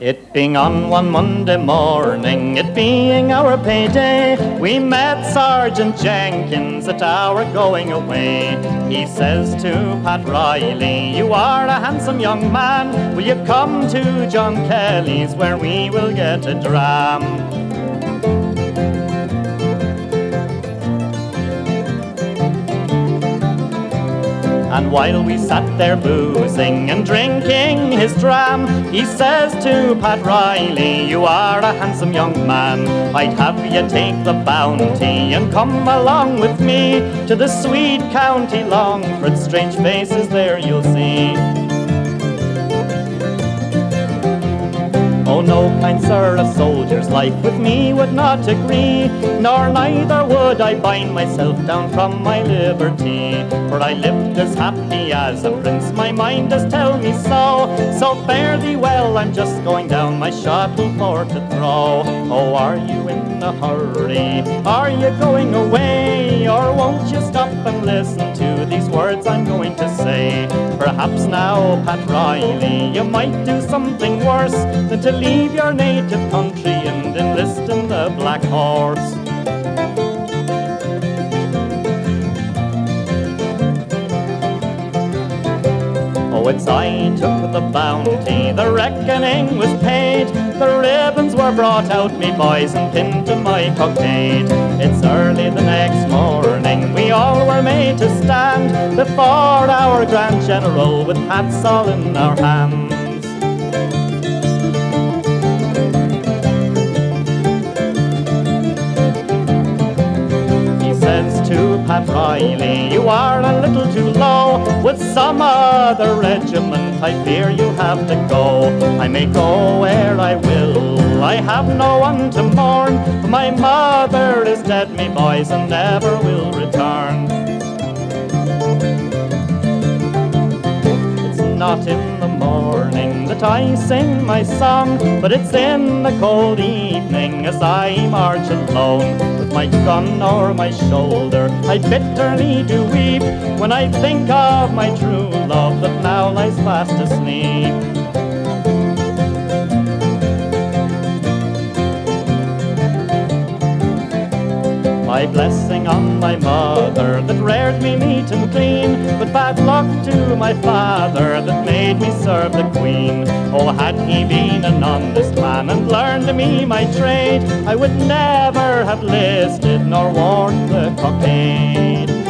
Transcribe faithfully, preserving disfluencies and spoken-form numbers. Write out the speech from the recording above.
It being on one Monday morning, it being our payday, we met Sergeant Jenkins at our going away. He says to Pat Riley, "You are a handsome young man, will you come to John Kelly's where we will get a dram?" And while we sat there boozing and drinking his dram, he says to Pat Riley, "You are a handsome young man, I'd have you take the bounty and come along with me to the sweet county Longford. Strange faces there you'll see." "Oh no, kind sir, a soldier's life with me would not agree, nor neither would I bind myself down from my liberty. For I lived as happy as a prince, my mind does tell me so. So fare thee well, I'm just going down my shuttle for to throw. Oh, are you in a hurry? Are you going away? Or won't you stop and listen to these words I'm going to say? Perhaps now, Pat Riley, you might do something worse than to leave your native country and enlist in the Black Horse." Oh, it's I took the bounty, the reckoning was paid, the ribbons were brought out, me boys, and pinned to my cockade. It's early the next morning, we all were made to stand before our Grand General with hats all in our hands. To Pat Riley, "You are a little too low, with some other regiment I fear you have to go. I may go where I will, I have no one to mourn, my mother is dead, me boys, and never will return." It's not in the morning that I sing my song, but it's in the cold evening as I march alone. With my gun o'er my shoulder, I bitterly do weep when I think of my true love that now lies fast asleep. My blessing on my mother that reared me neat and clean, but bad luck to my father that made me serve the Queen. Oh, had he been an honest man and learned me my trade, I would never have listed nor worn the cockade.